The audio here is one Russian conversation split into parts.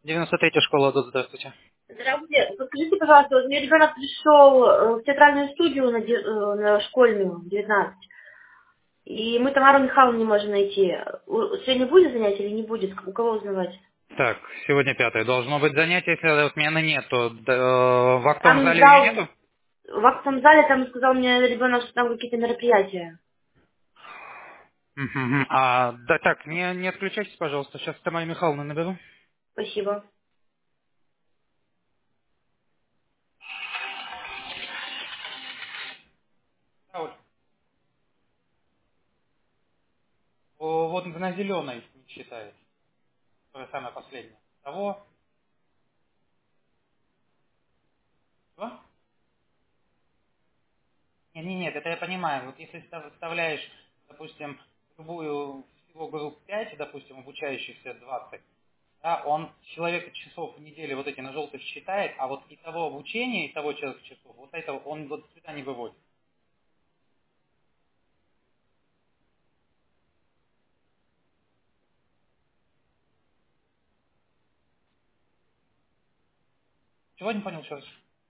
93-я школа, тут, здравствуйте. Здравствуйте. Подскажите, пожалуйста, вот у меня ребенок пришел в театральную студию на школьную, 19. И мы Тамару Михайловну не можем найти. Сегодня будет занятие или не будет? У кого узнавать? Так, сегодня 5-е. Должно быть занятие, если отмены нет, то в актовом Там зале ее зал, нету? в актовом зале, там сказал мне ребенок, что там какие-то мероприятия. Мгм. Да так, не отключайтесь, пожалуйста. Сейчас Тамару Михайловну наберу. Спасибо. Да, вот. Вот на зеленой не считает, которая самая последняя. Того? Что? Нет, это я понимаю. Вот если вставляешь, допустим, любую всего групп 5, допустим, обучающихся 20, да, он человека часов в неделю вот эти на желтых считает, а вот и того обучения, и того человека часов, вот этого он вот сюда не выводит. Чего не понял еще раз?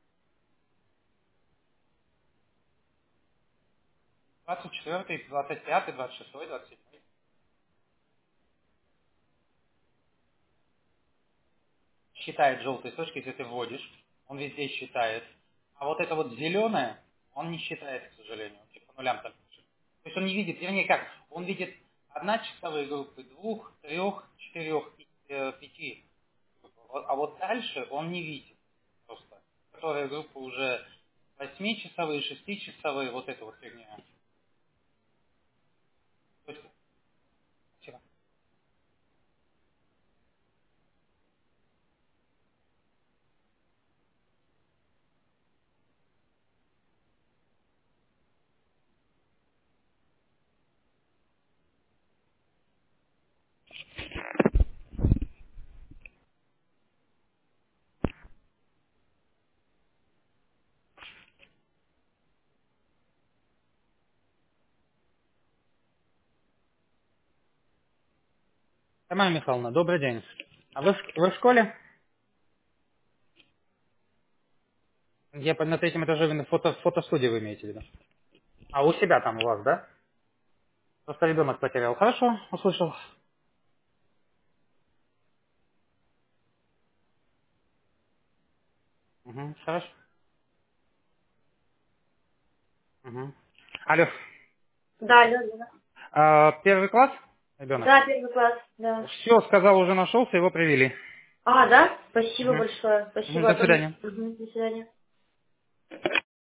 24, 25, 26, 27. Считает желтые точки, если ты вводишь, он везде считает. А вот это вот зеленое, он не считает, к сожалению. Он типа по нулям там пишет. То есть он не видит, вернее как, он видит одночасовые группы, двух, трех, четырех, пяти. А вот дальше он не видит просто. Которые группы уже 8-часовые, 6-часовые, вот это вот фигня. То есть, спасибо. Тамара Михайловна, добрый день. А вы в школе? На третьем этаже вы на фотостудии вы имеете в виду? А у себя там у вас, да? Просто ребенок потерял. Хорошо, услышал. Угу, хорошо. Угу. Алло. Да, да, да. Первый класс? Ребенок? Да, первый класс, да. Все, сказал, уже нашелся, его привели. А, да? Спасибо Угу. большое. Угу, Спасибо. до свидания. До свидания.